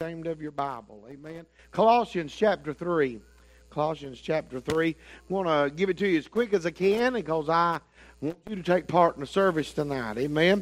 ashamed of your Bible. Amen. Colossians chapter 3. Colossians chapter 3. I want to give it to you as quick as I can because I want you to take part in the service tonight. Amen.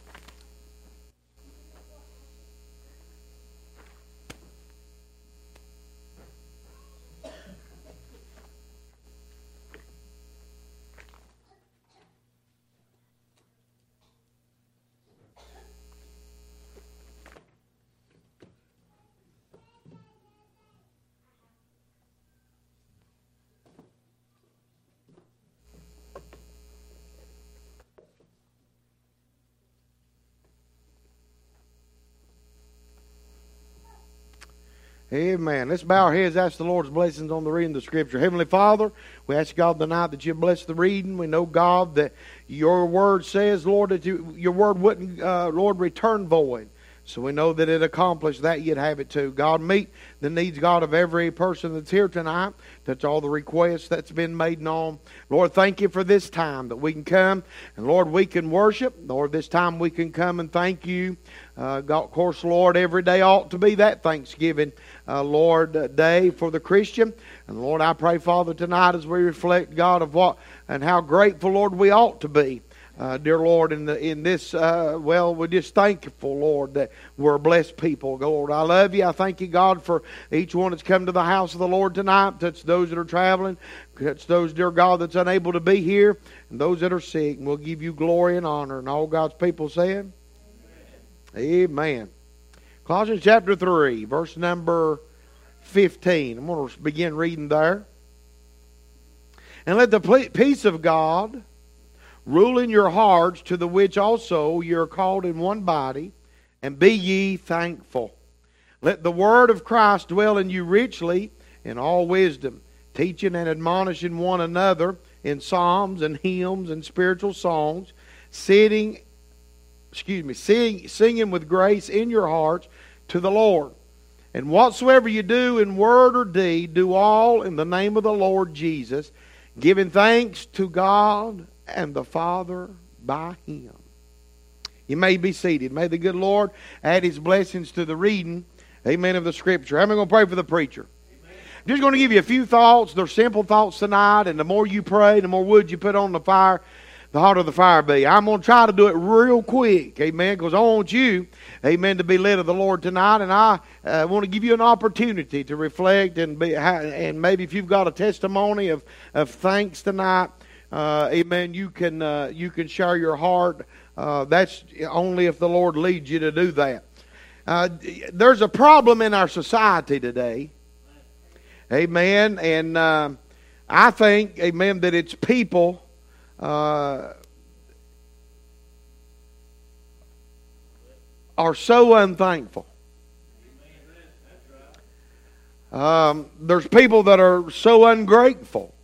Amen. Let's bow our heads, ask the Lord's blessings on the reading of the Scripture. Heavenly Father, we ask God tonight that you bless the reading. We know, God, that your word says, Lord, that your word wouldn't, Lord, return void. So we know that it accomplished that you'd have it to. God, meet the needs, God, of every person that's here tonight. Touch all the requests that's been made known. Lord, thank you for this time that we can come. And Lord, we can worship. Lord, this time we can come and thank you. God, of course, Lord, every day ought to be that Thanksgiving, Lord, day for the Christian. And Lord, I pray, Father, tonight as we reflect, God, of what and how grateful, Lord, we ought to be. Dear Lord, in this, we're just thankful, Lord, that we're a blessed people. Lord, I love you. I thank you, God, for each one that's come to the house of the Lord tonight. Touch those that are traveling. Touch those, dear God, that's unable to be here. And those that are sick. And we'll give you glory and honor. And all God's people said, Amen. Colossians chapter 3, verse number 15. I'm going to begin reading there. And let the peace of God rule in your hearts, to the which also you are called in one body, and be ye thankful. Let the word of Christ dwell in you richly in all wisdom, teaching and admonishing one another in psalms and hymns and spiritual songs, singing with grace in your hearts to the Lord. And whatsoever you do in word or deed, do all in the name of the Lord Jesus, giving thanks to God and the Father by Him. You may be seated. May the good Lord add His blessings to the reading, amen, of the Scripture. I'm going to pray for the preacher. I'm just going to give you a few thoughts. They're simple thoughts tonight, and the more you pray, the more wood you put on the fire, the hotter the fire be. I'm going to try to do it real quick, amen, because I want you, amen, to be led of the Lord tonight, and I want to give you an opportunity to reflect and maybe if you've got a testimony of thanks tonight, amen, you can share your heart. That's only if the Lord leads you to do that. There's a problem in our society today, amen, and I think, amen, that it's people are so unthankful. There's people that are so ungrateful.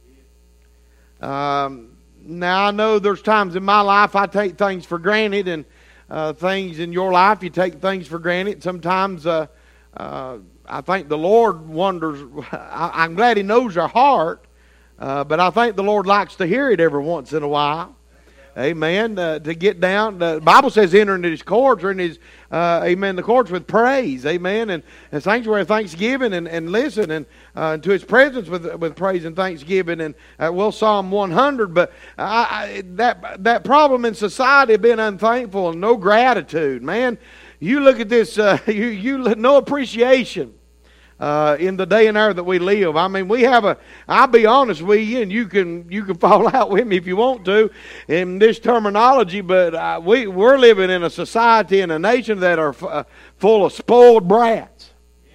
Now I know there's times in my life I take things for granted, and things in your life you take things for granted. Sometimes I think the Lord wonders. I'm glad He knows our heart, but I think the Lord likes to hear it every once in a while. Amen. To get down, the Bible says enter into His courts, or in His, amen, the courts with praise. Amen. And sanctuary thanksgiving, and listen, and to His presence with praise and thanksgiving. And Psalm 100. But that problem in society of being unthankful and no gratitude, man. You look at this, no appreciation. In the day and hour that we live. I mean, I'll be honest with you, and you can fall out with me if you want to in this terminology, but we're living in a society and a nation that are full of spoiled brats.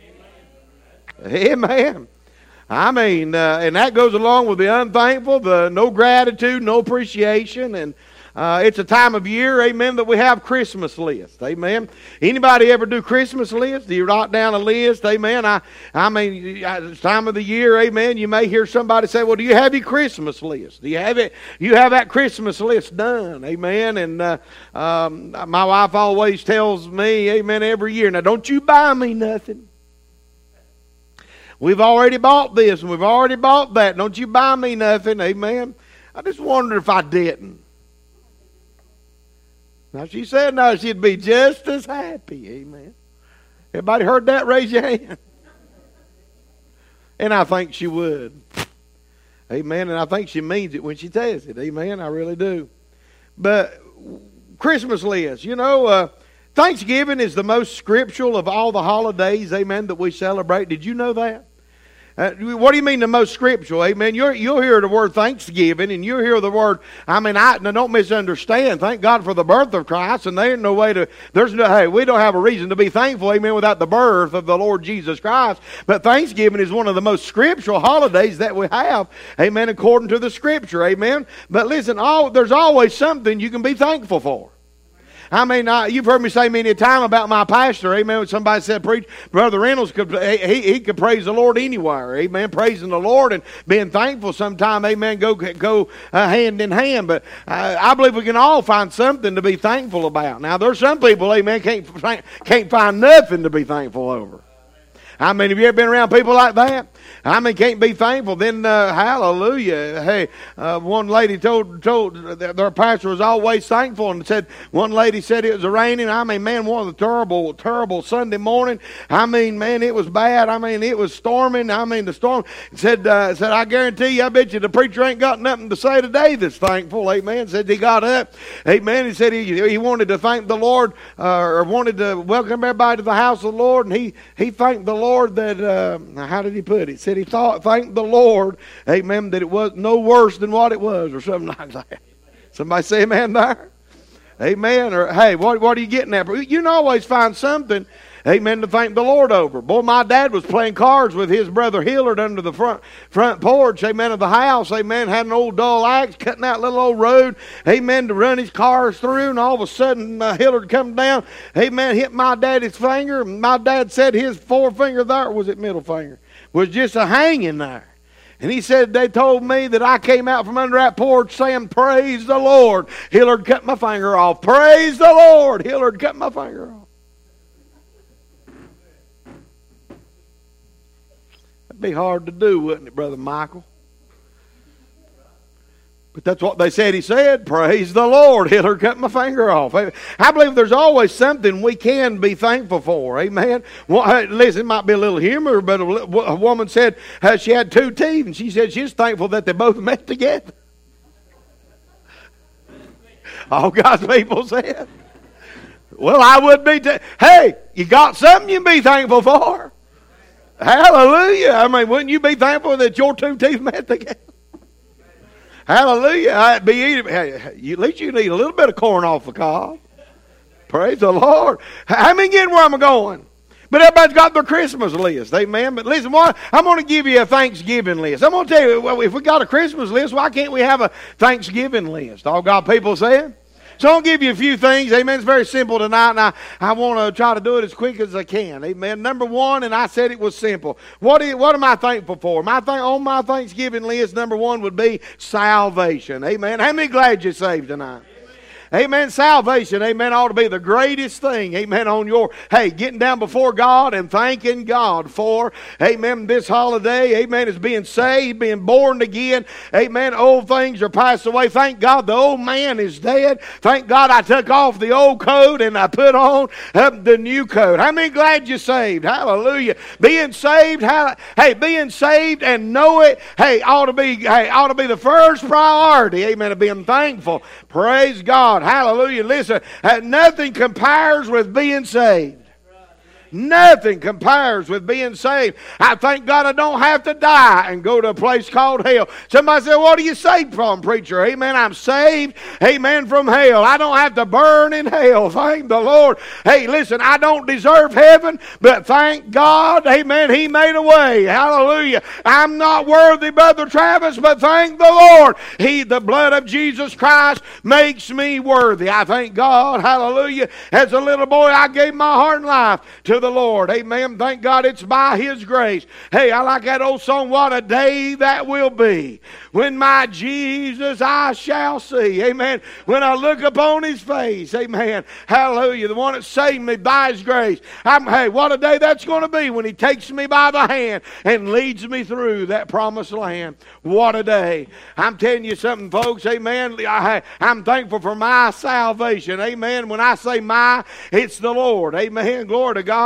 Amen. I mean, and that goes along with the unthankful, the no gratitude, no appreciation, and it's a time of year, amen, that we have Christmas lists, amen. Anybody ever do Christmas lists? Do you write down a list, amen? I mean, it's time of the year, amen. You may hear somebody say, well, do you have your Christmas list? Do you have it? You have that Christmas list done, amen. And my wife always tells me, amen, every year, now don't you buy me nothing. We've already bought this and we've already bought that. Don't you buy me nothing, amen. I just wondered if I didn't. Now she said no, she'd be just as happy, amen. Everybody heard that? Raise your hand. And I think she would. Amen. And I think she means it when she says it. Amen. I really do. But Christmas list, Thanksgiving is the most scriptural of all the holidays, amen, that we celebrate. Did you know that? What do you mean the most scriptural? Amen. You'll hear the word Thanksgiving, and you'll hear the word, now don't misunderstand. Thank God for the birth of Christ, and there ain't no way to, we don't have a reason to be thankful, amen, without the birth of the Lord Jesus Christ. But Thanksgiving is one of the most scriptural holidays that we have, amen, according to the Scripture, amen. But listen, there's always something you can be thankful for. You've heard me say many a time about my pastor, amen, when somebody said, Brother Reynolds, he could praise the Lord anywhere, amen, praising the Lord and being thankful sometime, amen, go hand in hand. But I believe we can all find something to be thankful about. Now, there's some people, amen, can't find nothing to be thankful over. Have you ever been around people like that? Can't be thankful. Then, hallelujah. Hey, one lady told that their pastor was always thankful, and one lady said it was raining. One of the terrible Sunday morning. It was bad. It was storming. The storm said, I guarantee you, I bet you the preacher ain't got nothing to say today that's thankful. Amen. Said he got up. Amen. He said he wanted to thank the Lord, or wanted to welcome everybody to the house of the Lord, and he thanked the Lord that, how did he put it? Said he thanked the Lord, amen, that it was no worse than what it was, or something like that. Somebody say amen there? Amen. Or, hey, what are you getting at? You can always find something, amen, to thank the Lord over. Boy, my dad was playing cards with his brother Hillard under the front porch, amen, of the house, amen, had an old dull axe, cutting that little old road, amen, to run his cars through, and all of a sudden Hillard come down, amen, hit my daddy's finger, and my dad said his forefinger there, or was it middle finger, was just a hanging there. And he said, they told me that I came out from under that porch saying, praise the Lord. Hillard cut my finger off. Praise the Lord. Hillard cut my finger off. That'd be hard to do, wouldn't it, Brother Michael? But that's what they said he said. Praise the Lord. Hillard cut my finger off. I believe there's always something we can be thankful for. Amen. Well, listen, it might be a little humor, but a woman said she had 2 teeth, and she said she's thankful that they both met together. All God's people said. Well, I would be. Hey, you got something you can be thankful for. Hallelujah. Wouldn't you be thankful that your 2 teeth met together? Hallelujah. At least you can eat a little bit of corn off the cob. Praise the Lord. How many get where I'm going? But everybody's got their Christmas list. Amen. But listen, I'm going to give you a Thanksgiving list. I'm going to tell you, well, if we got a Christmas list, why can't we have a Thanksgiving list? All God people saying? So I'll give you a few things. Amen. It's very simple tonight, and I want to try to do it as quick as I can. Amen. Number one, and I said it was simple. What am I thankful for? On my Thanksgiving list, number one would be salvation. Amen. How many glad you're saved tonight? Amen. Salvation, amen, ought to be the greatest thing, amen, on your, getting down before God and thanking God for, amen, this holiday, amen, is being saved, being born again, amen, old things are passed away. Thank God the old man is dead. Thank God I took off the old coat and I put on the new coat. How many glad you're saved? Hallelujah. Being saved, being saved and know it, ought to be the first priority, amen, of being thankful. Praise God. Hallelujah. Listen, nothing compares with being saved. Nothing compares with being saved. I thank God I don't have to die and go to a place called hell. Somebody said, what are you saved from, preacher? Amen. I'm saved, amen, from hell. I don't have to burn in hell. Thank the Lord. Hey, listen, I don't deserve heaven, but thank God, amen, He made a way. Hallelujah. I'm not worthy, Brother Travis, but thank the Lord. The blood of Jesus Christ makes me worthy. I thank God. Hallelujah. As a little boy, I gave my heart and life to the Lord. Amen. Thank God it's by His grace. Hey, I like that old song, what a day that will be when my Jesus I shall see. Amen. When I look upon His face. Amen. Hallelujah. The one that saved me by His grace. What a day that's going to be when He takes me by the hand and leads me through that promised land. What a day. I'm telling you something, folks. Amen. I'm thankful for my salvation. Amen. When I say my, it's the Lord. Amen. Glory to God.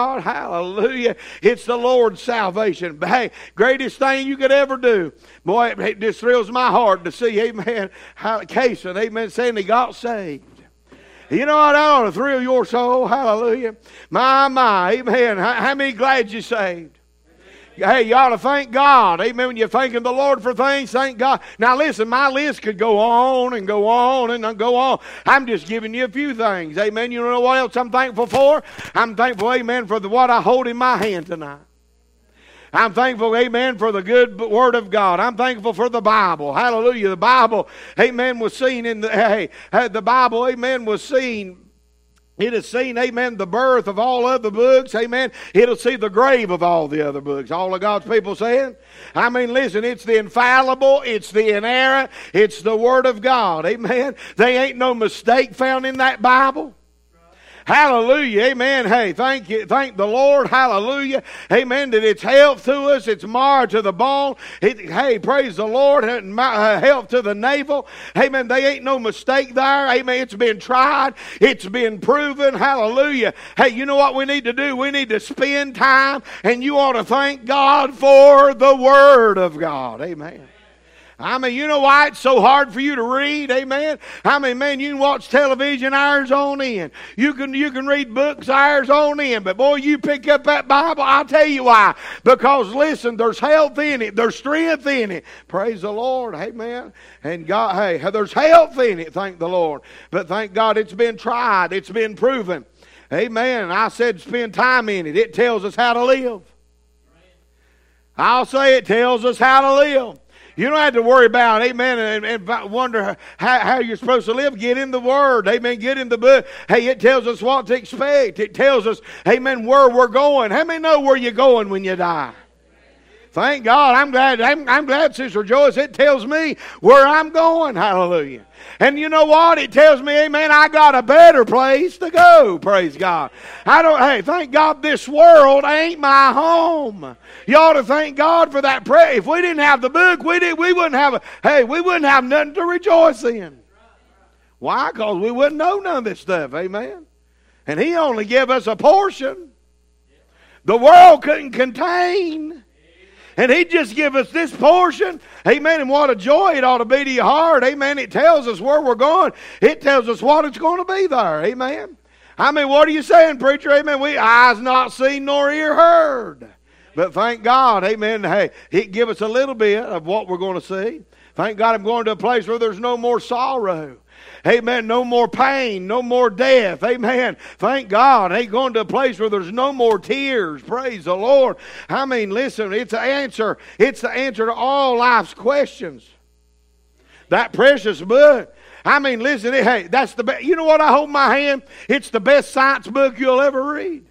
God. Hallelujah. It's the Lord's salvation. But hey, greatest thing you could ever do. Boy, it just thrills my heart to see, amen, Cason, amen, saying he got saved. You know what? That ought to thrill your soul. Hallelujah. My, amen. How many glad you saved? Hey, you ought to thank God. Amen. When you're thanking the Lord for things, thank God. Now listen, my list could go on and go on and go on. I'm just giving you a few things. Amen. You know what else I'm thankful for? I'm thankful, amen, for what I hold in my hand tonight. I'm thankful, amen, for the good Word of God. I'm thankful for the Bible. Hallelujah. The Bible, amen, was seen in the Bible, amen, was seen. It has seen, amen, the birth of all other books, amen. It'll see the grave of all the other books. All of God's people saying? I mean, listen, it's the infallible, it's the inerrant, it's the Word of God, amen. There ain't no mistake found in that Bible. Hallelujah, amen. Hey, thank the Lord, hallelujah, amen, that it's health to us, it's marrow to the bone. Hey, praise the Lord, health to the navel, amen. They ain't no mistake there, amen. It's been tried, it's been proven, hallelujah. Hey, you know what we need to do? We need to spend time, and you ought to thank God for the Word of God, amen. I mean, you know why it's so hard for you to read? Amen. I mean, man, you can watch television hours on end. You can read books hours on end. But boy, you pick up that Bible, I'll tell you why. Because listen, there's health in it. There's strength in it. Praise the Lord. Amen. And God, hey, there's health in it. Thank the Lord. But thank God it's been tried. It's been proven. Amen. I said spend time in it. It tells us how to live. I'll say it tells us how to live. You don't have to worry about, amen, and wonder how you're supposed to live. Get in the Word, amen, get in the book. Hey, it tells us what to expect. It tells us, amen, where we're going. How many know where you're going when you die? Thank God. I'm glad, Sister Joyce. It tells me where I'm going. Hallelujah. And you know what? It tells me, amen, I got a better place to go. Praise God. Hey, thank God this world ain't my home. You ought to thank God for that prayer. If we didn't have the book, we wouldn't have nothing to rejoice in. Why? Because we wouldn't know none of this stuff. Amen. And He only gave us a portion. The world couldn't contain. And He'd just give us this portion. Amen. And what a joy it ought to be to your heart. Amen. It tells us where we're going. It tells us what it's going to be there. Amen. I mean, what are you saying, preacher? Amen. We eyes not seen nor ear heard. But thank God. Amen. Hey, He give us a little bit of what we're going to see. Thank God I'm going to a place where there's no more sorrow. Amen. No more pain. No more death. Amen. Thank God. Ain't going to a place where there's no more tears. Praise the Lord. I mean, listen, it's the answer. It's the answer to all life's questions. That precious book. I mean, listen, hey, that's the best. You know what I hold in my hand? It's the best science book you'll ever read.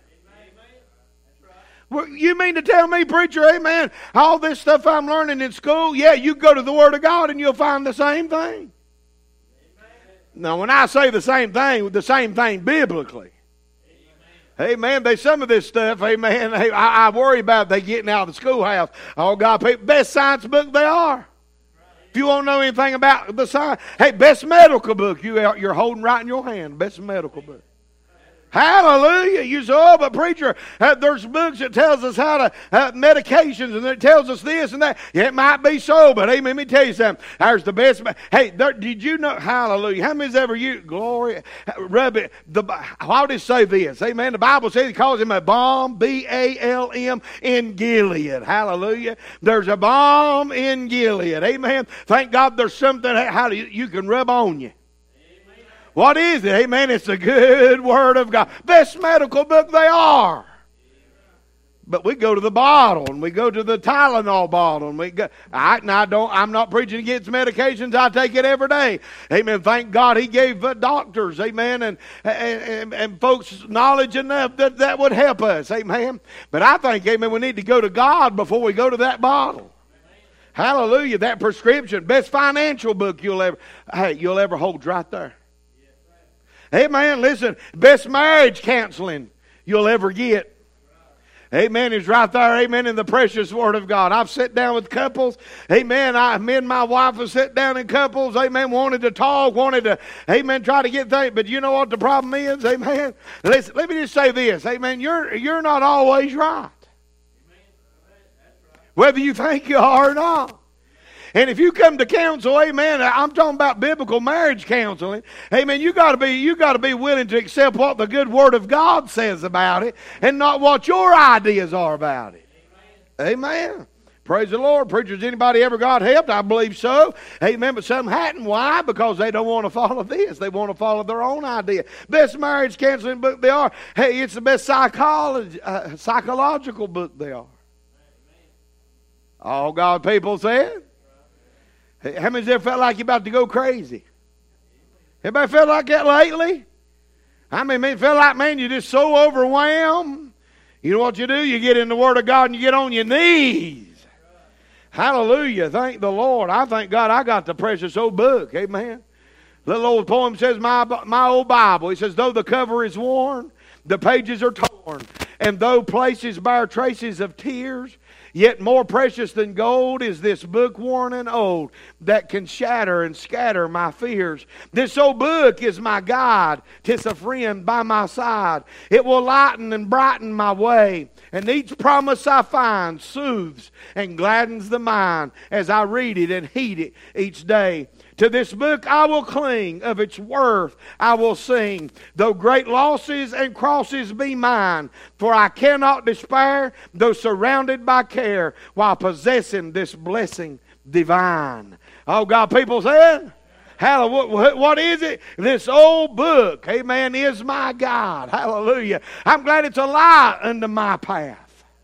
You mean to tell me, preacher, amen, all this stuff I'm learning in school, yeah, you go to the Word of God and you'll find the same thing. Now, when I say the same thing biblically. Amen. Some of this stuff, amen, I worry about they getting out of the schoolhouse. Oh, God, best science book they are. If you want to know anything about the science, hey, best medical book you're holding right in your hand, best medical book. Hallelujah. You say, oh, but preacher, there's books that tells us how to, medications, and it tells us this and that. Yeah, it might be so, but hey, let me tell you something. There's the best. Hey, did you know, hallelujah, how many's ever used, glory, rub it, why would it say this? Amen. The Bible says it calls him a balm, B-A-L-M, in Gilead. Hallelujah. There's a balm in Gilead. Amen. Thank God there's something how you can rub on you. What is it? Amen. It's the good Word of God. Best medical book they are. But we go to the bottle, and we go to the Tylenol bottle, and we go. I'm not preaching against medications. I take it every day. Amen. Thank God He gave doctors, amen, and folks knowledge enough that would help us. Amen. But I think, amen, we need to go to God before we go to that bottle. Hallelujah. That prescription, best financial book you'll ever hold right there. Amen. Listen, best marriage counseling you'll ever get. Amen. Is right there, amen, in the precious Word of God. I've sat down with couples, amen. Me and my wife have sat down in couples, amen, wanted to talk, wanted to, amen, try to get things. But you know what the problem is, amen? Listen, let me just say this, amen. You're not always right. Whether you think you are or not. And if you come to counsel, amen, I'm talking about biblical marriage counseling, amen, you got to be willing to accept what the good Word of God says about it and not what your ideas are about it. Amen. Praise the Lord. Preachers, anybody ever got helped? I believe so. Amen. But some hadn't. Why? Because they don't want to follow this. They want to follow their own idea. Best marriage counseling book they are. Hey, it's the best psychological book they are. All God people said. How many's ever felt like you're about to go crazy? Anybody felt like that lately? I mean, it felt like, man, you're just so overwhelmed. You know what you do? You get in the Word of God and you get on your knees. Hallelujah. Thank the Lord. I thank God I got the precious old book. Amen. Little old poem says, my old Bible. It says, though the cover is worn, the pages are torn, and though places bear traces of tears, yet more precious than gold is this book worn and old that can shatter and scatter my fears. This old book is my guide. 'Tis a friend by my side. It will lighten and brighten my way. And each promise I find soothes and gladdens the mind as I read it and heed it each day. To this book I will cling, of its worth I will sing, though great losses and crosses be mine. For I cannot despair, though surrounded by care, while possessing this blessing divine. Oh, God, people said, hallelujah. What is it? This old book, amen, is my God. Hallelujah. I'm glad it's a light unto my path.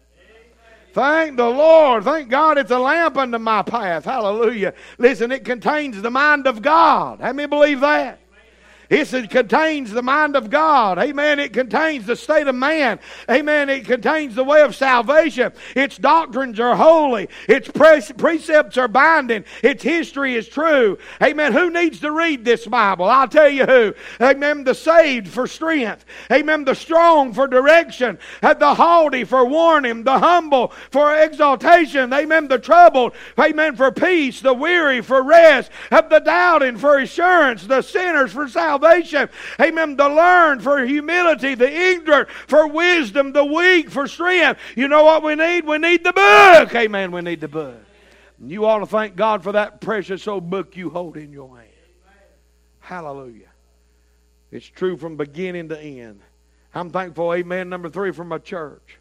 Thank the Lord. Thank God it's a lamp unto my path. Hallelujah. Listen, it contains the mind of God. How many believe that? It contains the mind of God. Amen. It contains the state of man. Amen. It contains the way of salvation. Its doctrines are holy. Its precepts are binding. Its history is true. Amen. Who needs to read this Bible? I'll tell you who. Amen. The saved for strength. Amen. The strong for direction. The haughty for warning. The humble for exaltation. Amen. The troubled. Amen. For peace. The weary for rest. The doubting for assurance. The sinners for salvation. Amen. The learned for humility, the ignorant for wisdom, the weak for strength. You know what we need? We need the book. Amen. We need the book. You ought to thank God for that precious old book you hold in your hand. Hallelujah. It's true from beginning to end. I'm thankful, amen, number 3, for my church.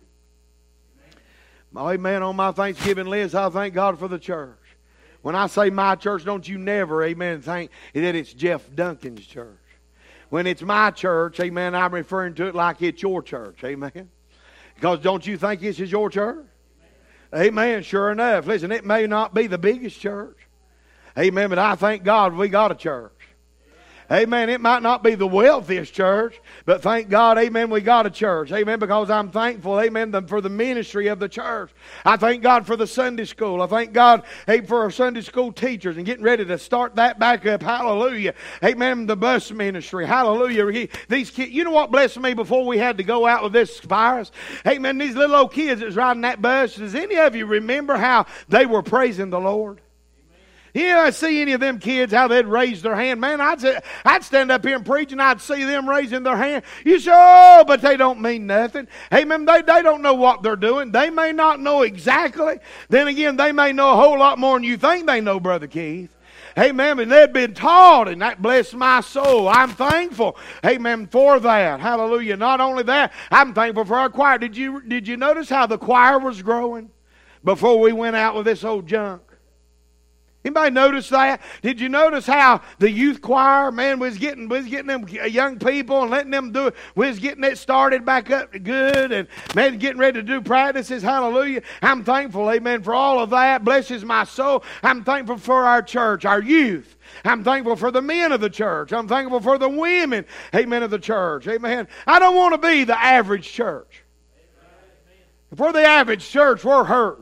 Amen. On my Thanksgiving list, I thank God for the church. When I say my church, don't you never, amen, think that it's Jeff Duncan's church. When it's my church, amen, I'm referring to it like it's your church, amen. Because don't you think this is your church? Amen, sure enough. Listen, it may not be the biggest church. Amen, but I thank God we got a church. Amen. It might not be the wealthiest church, but thank God, amen, we got a church. Amen, because I'm thankful, amen, for the ministry of the church. I thank God for the Sunday school. I thank God, hey, for our Sunday school teachers and getting ready to start that back up. Hallelujah. Amen, the bus ministry. Hallelujah. These kids, you know what blessed me before we had to go out with this virus? Amen, these little old kids that was riding that bus, does any of you remember how they were praising the Lord? Yeah, I see any of them kids, how they'd raise their hand. Man, I'd stand up here and preach and I'd see them raising their hand. You say, oh, but they don't mean nothing. Amen. They don't know what they're doing. They may not know exactly. Then again, they may know a whole lot more than you think they know, Brother Keith. Amen. And they'd been taught, and that blessed my soul. I'm thankful, amen, for that. Hallelujah. Not only that, I'm thankful for our choir. Did you notice how the choir was growing before we went out with this old junk? Anybody notice that? Did you notice how the youth choir, man, was getting them young people and letting them do it? We was getting it started back up good and, man, getting ready to do practices. Hallelujah. I'm thankful, amen, for all of that. Blesses my soul. I'm thankful for our church, our youth. I'm thankful for the men of the church. I'm thankful for the women, amen, of the church. Amen. I don't want to be the average church. If we're the average church, we're hurting.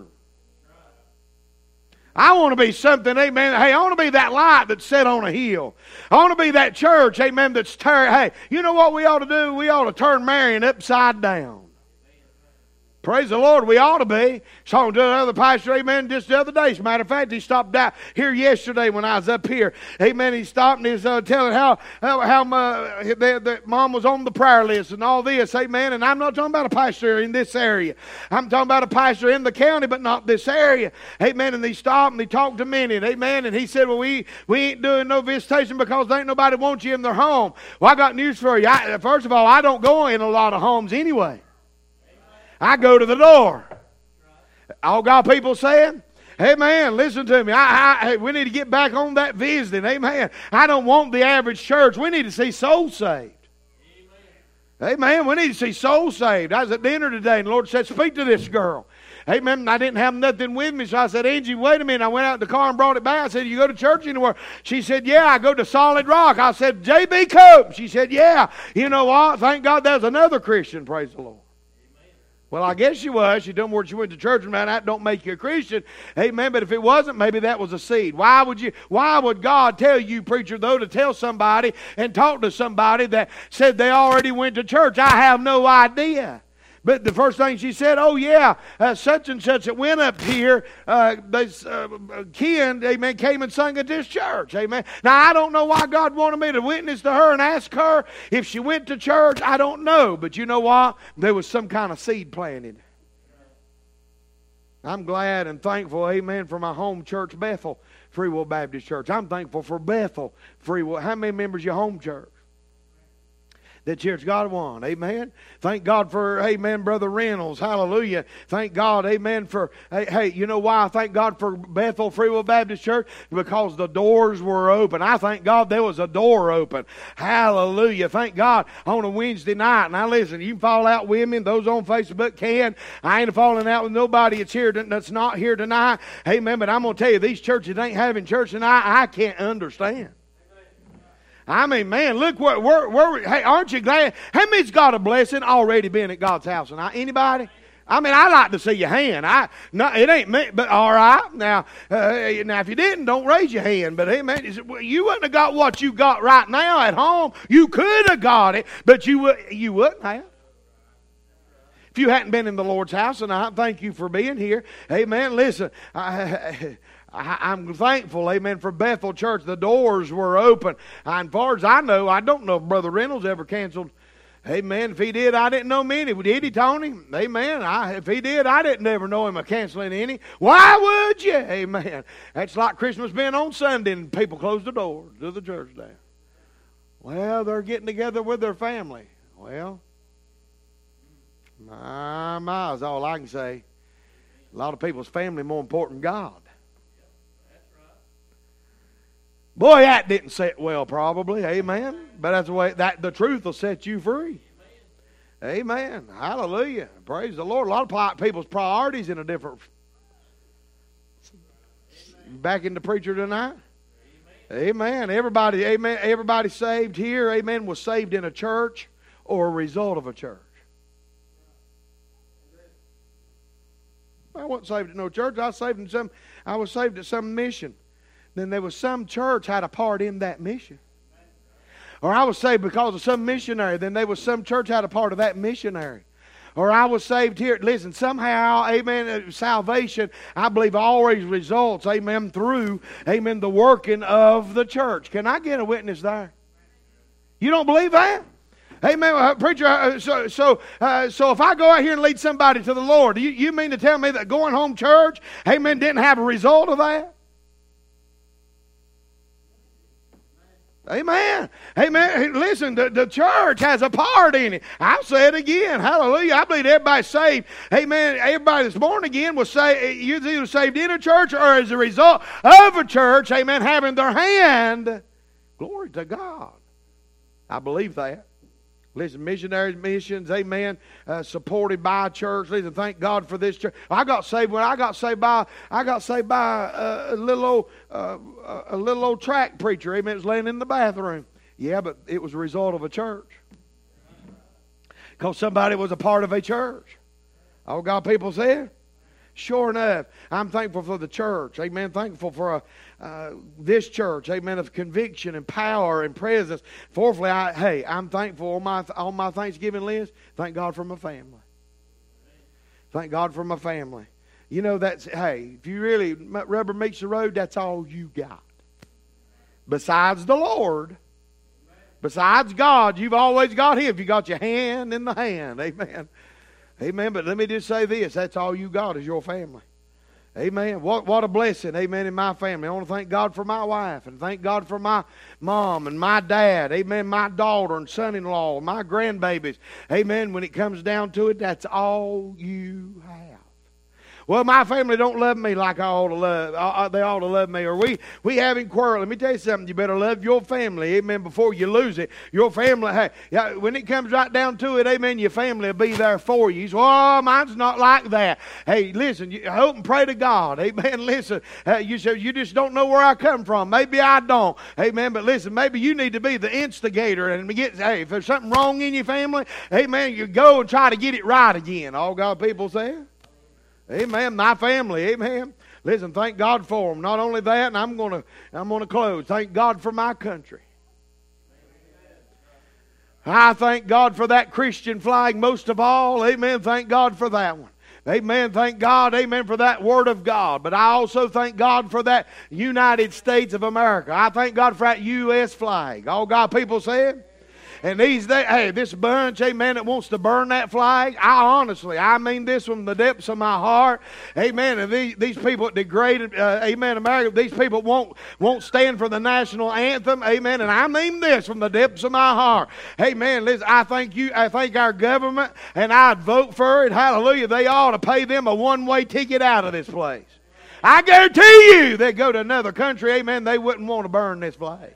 I want to be something, amen. Hey, I want to be that light that's set on a hill. I want to be that church, amen, that's hey, you know what we ought to do? We ought to turn Marion upside down. Praise the Lord, we ought to be. Talking to another pastor, amen, just the other day. As a matter of fact, he stopped out here yesterday when I was up here. Amen, he stopped and he was telling how that mom was on the prayer list and all this, amen. And I'm not talking about a pastor in this area. I'm talking about a pastor in the county, but not this area. Amen, and he stopped and he talked a minute, amen. And he said, well, we ain't doing no visitation because ain't nobody wants you in their home. Well, I got news for you. First of all, I don't go in a lot of homes anyway. I go to the door. All God people saying? Amen. Listen to me. We need to get back on that visiting. Amen. I don't want the average church. We need to see souls saved. Amen. We need to see souls saved. I was at dinner today and the Lord said, speak to this girl. Amen. I didn't have nothing with me, so I said, Angie, wait a minute. I went out in the car and brought it back. I said, you go to church anywhere? She said, yeah, I go to Solid Rock. I said, J.B. Cope. She said, yeah. You know what? Thank God there's another Christian. Praise the Lord. Well, I guess she was. She done where she went to church, and that don't make you a Christian. Amen. But if it wasn't, maybe that was a seed. Why would God tell you, preacher, though, to tell somebody and talk to somebody that said they already went to church? I have no idea. But the first thing she said, oh yeah, such and such that went up here, Ken, amen, came and sung at this church, amen. Now I don't know why God wanted me to witness to her and ask her if she went to church. I don't know, but you know what? There was some kind of seed planted. I'm glad and thankful, amen, for my home church, Bethel Free Will Baptist Church. I'm thankful for Bethel Free Will. How many members of your home church? That church got one. Amen. Thank God for, amen, Brother Reynolds. Hallelujah. Thank God, amen, for, hey, you know why I thank God for Bethel Free Will Baptist Church? Because the doors were open. I thank God there was a door open. Hallelujah. Thank God on a Wednesday night. Now listen, you can fall out with me, and those on Facebook can. I ain't falling out with nobody that's not here tonight. Amen. But I'm going to tell you, these churches ain't having church tonight. I can't understand. I mean, man, look hey, aren't you glad? How many's got a blessing already been at God's house tonight? Anybody? I mean, I like to see your hand. It ain't me, but all right. Now, if you didn't, don't raise your hand. But hey, man, you wouldn't have got what you got right now at home. You could have got it, but you wouldn't have. If you hadn't been in the Lord's house, and I thank you for being here. Amen. Listen, I'm thankful, amen, for Bethel Church. The doors were open. And as far as I know, I don't know if Brother Reynolds ever canceled. Amen. If he did, I didn't know many. Did he, Tony? Amen. If he did, I didn't ever know him of canceling any. Why would you? Amen. That's like Christmas being on Sunday and people close the doors to the church down. Well, they're getting together with their family. Well, my is all I can say. A lot of people's family more important than God. Boy, that didn't sit well, probably. Amen. But that's the way the truth will set you free. Amen. Hallelujah. Praise the Lord. A lot of people's priorities in a different. Back in the preacher tonight. Amen. Everybody, amen. Everybody saved here, amen, was saved in a church or a result of a church. I wasn't saved at no church. I was saved at some mission. Then there was some church had a part in that mission. Or I was saved because of some missionary. Then there was some church had a part of that missionary. Or I was saved here. Listen, somehow, amen, salvation, I believe, always results, amen, through, amen, the working of the church. Can I get a witness there? You don't believe that? Amen, preacher. So if I go out here and lead somebody to the Lord, you mean to tell me that going home church, amen, didn't have a result of that? Amen. Amen. Listen, the church has a part in it. I'll say it again. Hallelujah. I believe everybody's saved. Amen. Everybody that's born again was saved. You're either saved in a church or as a result of a church, amen, having their hand. Glory to God. I believe that. Listen, missionaries, missions, amen, supported by a church. Listen, thank God for this church. I got saved by a little old track preacher. Amen. It was laying in the bathroom. Yeah, but it was a result of a church. Because somebody was a part of a church. All God people said. Sure enough, I'm thankful for the church. Amen. Thankful for this church. Amen. Of conviction and power and presence. Fourthly, I'm thankful on my Thanksgiving list. Thank God for my family. Thank God for my family. You know, hey, if you really, rubber meets the road, that's all you got. Besides the Lord, besides God, you've always got Him. You got your hand in the hand. Amen. Amen. But let me just say this. That's all you got is your family. Amen. What a blessing. Amen. In my family. I want to thank God for my wife and thank God for my mom and my dad. Amen. My daughter and son-in-law, my grandbabies. Amen. When it comes down to it, that's all you have. Well, my family don't love me like I ought to love. They ought to love me. Or we having quarrel. Let me tell you something. You better love your family, amen, before you lose it. Your family, hey, when it comes right down to it, amen, your family will be there for you. You say, oh, mine's not like that. Hey, listen, I hope and pray to God. Amen. Listen, you say, you just don't know where I come from. Maybe I don't. Amen. But listen, maybe you need to be the instigator and hey, if there's something wrong in your family, amen, you go and try to get it right again. All God people say. Amen. My family. Amen. Listen, thank God for them. Not only that, and I'm gonna close. Thank God for my country. I thank God for that Christian flag most of all. Amen. Thank God for that one. Amen. Thank God. Amen for that Word of God. But I also thank God for that United States of America. I thank God for that U.S. flag. All God people said. And this bunch, amen, that wants to burn that flag, I mean this from the depths of my heart, amen, and these people degraded, amen, America, these people won't stand for the national anthem, amen, and I mean this from the depths of my heart, amen. Listen, I thank our government, and I'd vote for it, hallelujah. They ought to pay them a one-way ticket out of this place. I guarantee you they'd go to another country, amen, they wouldn't want to burn this flag.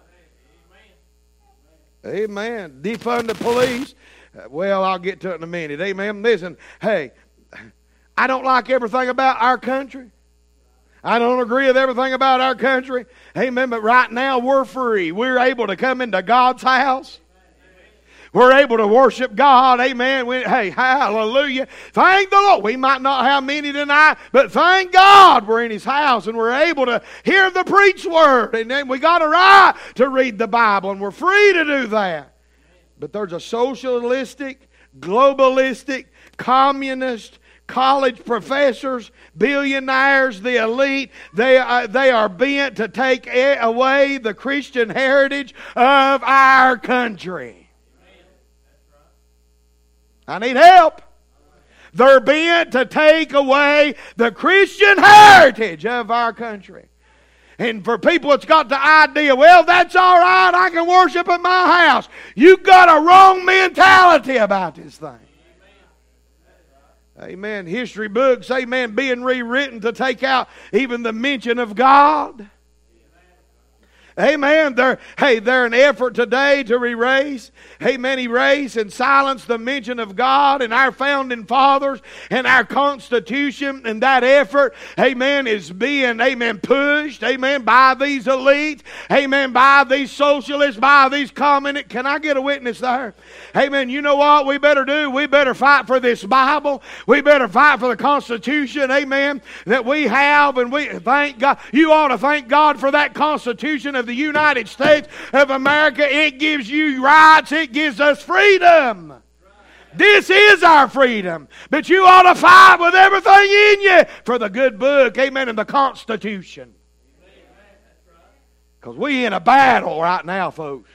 Amen. Defund the police. Well, I'll get to it in a minute. Amen. Listen, hey, I don't like everything about our country. I don't agree with everything about our country. Amen. But right now we're free. We're able to come into God's house. We're able to worship God. Amen. Hey, hallelujah. Thank the Lord. We might not have many tonight, but thank God we're in His house and we're able to hear the preached word. And then we got a right to read the Bible, and we're free to do that. But there's a socialistic, globalistic, communist, college professors, billionaires, the elite, they are bent to take away the Christian heritage of our country. I need help. They're bent to take away the Christian heritage of our country. And for people that's got the idea, well, that's all right, I can worship at my house. You've got a wrong mentality about this thing. Amen. History books, amen, being rewritten to take out even the mention of God. Amen. They're an effort today to erase and silence the mention of God and our founding fathers and our Constitution. And that effort, amen, is being, amen, pushed, amen, by these elites, amen, by these socialists, by these communists. Can I get a witness there? Amen. You know what we better do? We better fight for this Bible. We better fight for the Constitution, amen, that we have. And we thank God. You ought to thank God for that Constitution of the United States of America. It gives you rights. It gives us freedom. This is our freedom. But you ought to fight with everything in you for the good book, amen, and the Constitution. Because we're in a battle right now, folks.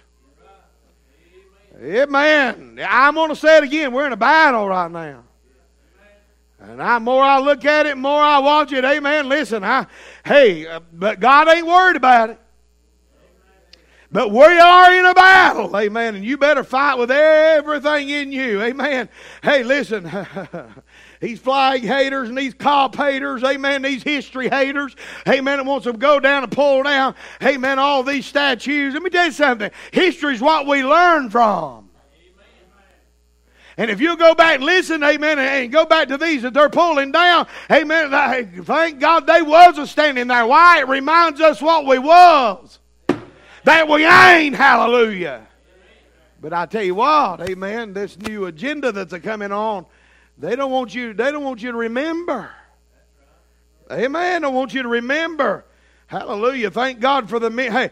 Amen. I'm going to say it again. We're in a battle right now. And the more I look at it, the more I watch it. Amen. Listen, but God ain't worried about it. But we are in a battle, amen, and you better fight with everything in you, amen. Hey, listen, these flag haters and these cop haters, amen, these history haters, amen, that wants to go down and pull down, amen, all these statues. Let me tell you something. History is what we learn from. And if you go back and listen, amen, and go back to these that they're pulling down, amen, thank God they wasn't standing there. Why? It reminds us what we was. That we ain't, hallelujah. But I tell you what, amen, this new agenda that's coming on, they don't want you to remember. Amen. They don't want you to remember Hallelujah. Thank God for the men. Hey,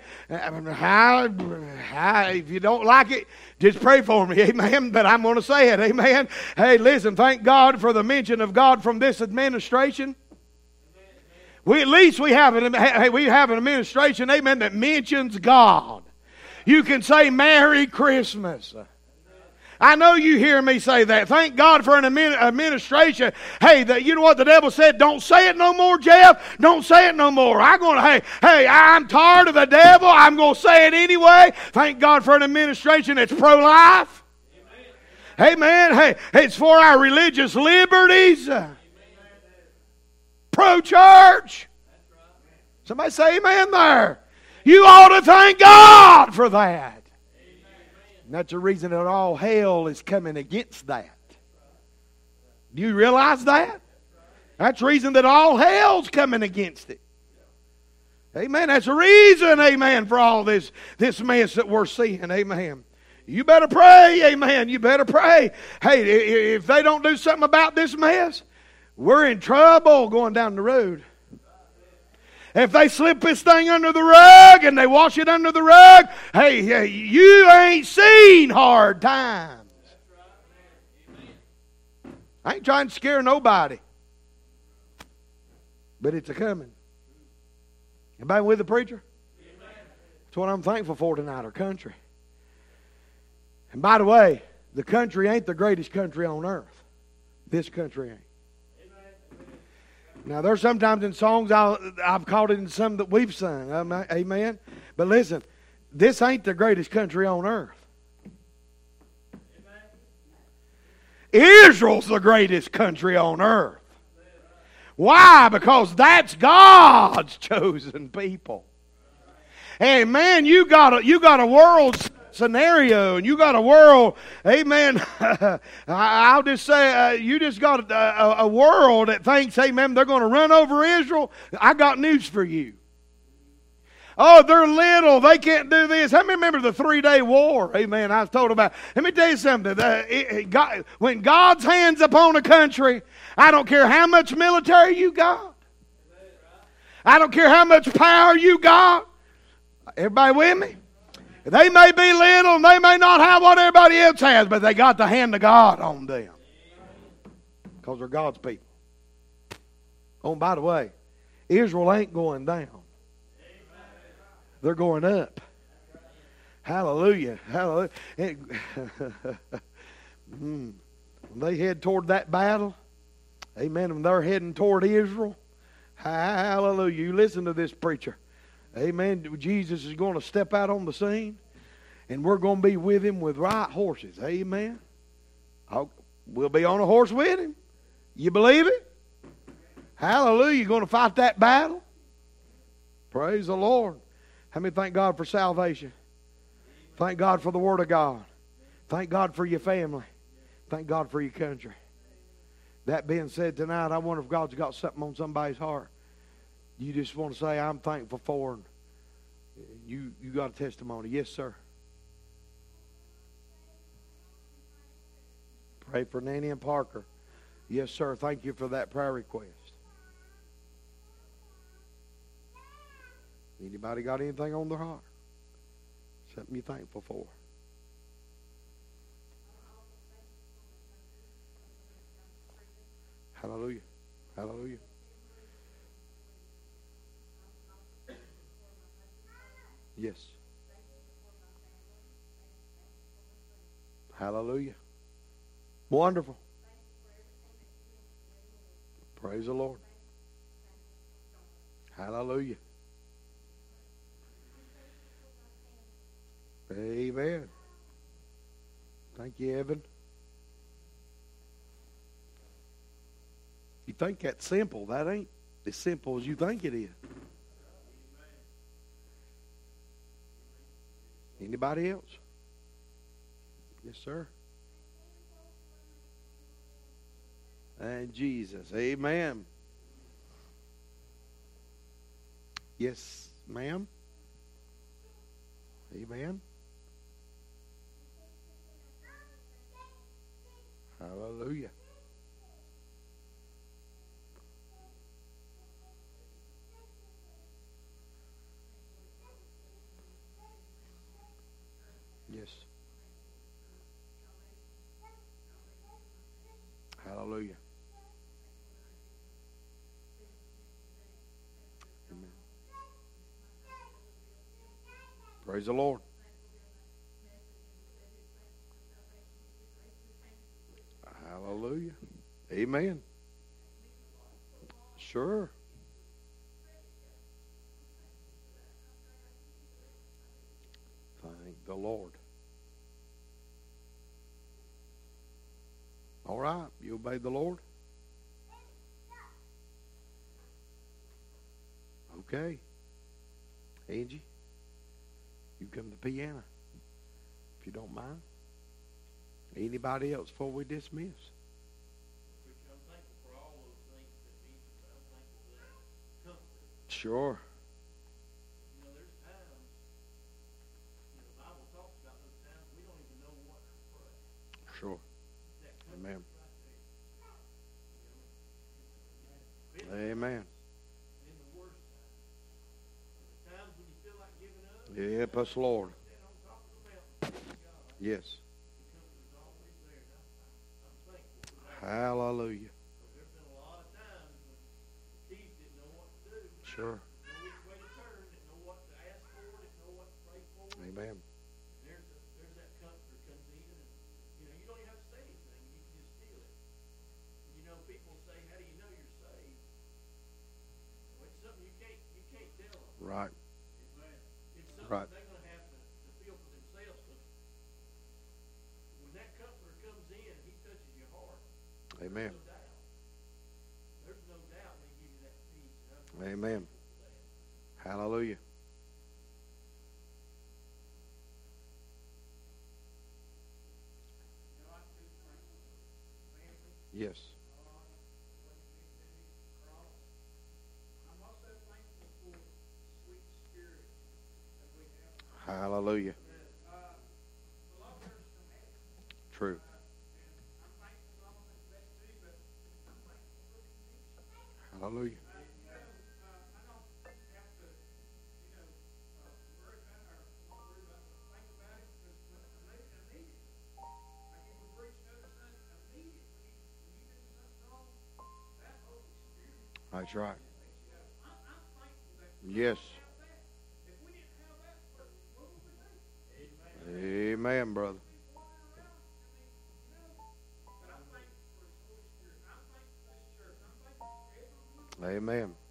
if you don't like it, just pray for me. Amen. But I'm going to say it. Amen. Hey, listen, thank God for the mention of God from this administration. At least we have an administration, amen, that mentions God. You can say Merry Christmas. I know you hear me say that. Thank God for an administration. Hey, you know what the devil said? Don't say it no more, Jeff. Don't say it no more. I'm tired of the devil. I'm going to say it anyway. Thank God for an administration that's pro-life. Amen. Hey, it's for our religious liberties. Pro-church. Somebody say amen there. You ought to thank God for that. And that's the reason that all hell is coming against that. Do you realize that? That's the reason that all hell's coming against it. Amen. That's the reason, amen, for all this mess that we're seeing. Amen. You better pray, amen. You better pray. Hey, if they don't do something about this mess, we're in trouble going down the road. If they slip this thing under the rug and they wash it under the rug, hey, you ain't seen hard times. I ain't trying to scare nobody. But it's a-coming. Anybody with the preacher? That's what I'm thankful for tonight, our country. And by the way, the country ain't the greatest country on earth. This country ain't. Now, there's sometimes in songs I've caught it in some that we've sung. Amen. But listen, this ain't the greatest country on earth. Israel's the greatest country on earth. Why? Because that's God's chosen people. And man, you got a world scenario, and you got a world, amen. I'll just say, you just got a world that thinks, amen, they're going to run over Israel. I got news for you. Oh, they're little. They can't do this. How many remember the 3-day war? Amen. I was told about. Let me tell you something. When God's hand's upon a country, I don't care how much military you got. I don't care how much power you got. Everybody with me? They may be little and they may not have what everybody else has, but they got the hand of God on them. Because they're God's people. Oh, and by the way, Israel ain't going down. They're going up. Hallelujah. Hallelujah. When they head toward that battle, amen, when they're heading toward Israel, hallelujah. You listen to this preacher. Amen. Jesus is going to step out on the scene, and we're going to be with him with right horses. Amen. We'll be on a horse with him. You believe it? Hallelujah. You're going to fight that battle? Praise the Lord. How many thank God for salvation? Thank God for the Word of God. Thank God for your family. Thank God for your country. That being said, tonight, I wonder if God's got something on somebody's heart. You just want to say, I'm thankful for it. You got a testimony. Yes, sir. Pray for Nanny and Parker. Yes, sir. Thank you for that prayer request. Anybody got anything on their heart? Something you're thankful for? Hallelujah. Hallelujah. Yes. Hallelujah. Wonderful. Praise the Lord. Hallelujah. Amen. Thank you, Evan. You think that's simple. That ain't as simple as you think it is. Anybody else? Yes, sir. And Jesus. Amen. Yes, ma'am. Amen. Hallelujah. Praise the Lord. Hallelujah. Amen. Sure. Thank the Lord. All right. You obey the Lord? Okay. Angie, you come to the piano, if you don't mind. Anybody else before we dismiss? I'm thankful for all those things that Jesus, but I'm thankful for that comfort. Sure. There's times, the Bible talks about those times we don't even know what to pray. Sure. That comfort Amen. right there. Amen. In the worst times. The times when you feel like giving up. Yep, us Lord. Stand on top of the mountain. Praise God. Yes. The comfort is always there. And I'm thankful for that. Hallelujah. Because there's been a lot of times when Keith didn't know what to do. Sure. Didn't know which way to turn. Didn't know what to ask for. Didn't know what to pray for. Amen. There's that comfort comes in, and you don't even have to say anything. You can just feel it. People say, "How do you know you're saved?" Well, it's something you can't tell them. Right. It's something Right. they're going to have to feel for themselves. Because when that comforter comes in, he touches your heart. Amen. There's no doubt. There's no doubt they give you that peace. Amen. Hallelujah. Yes. Hallelujah. True. Hallelujah. That's right. Yes. Amen, brother. Amen.